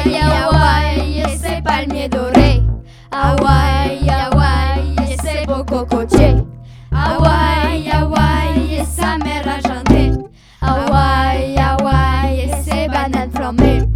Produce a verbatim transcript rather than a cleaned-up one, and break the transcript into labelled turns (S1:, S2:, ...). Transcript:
S1: Hawaï, Hawaï, et ses palmiers dorés. Hawaï, Hawaï, et ses beaux cocotiers. Hawaï, Hawaï, et sa mer argentée. Hawaï, Hawaï, et ses bananes flambées.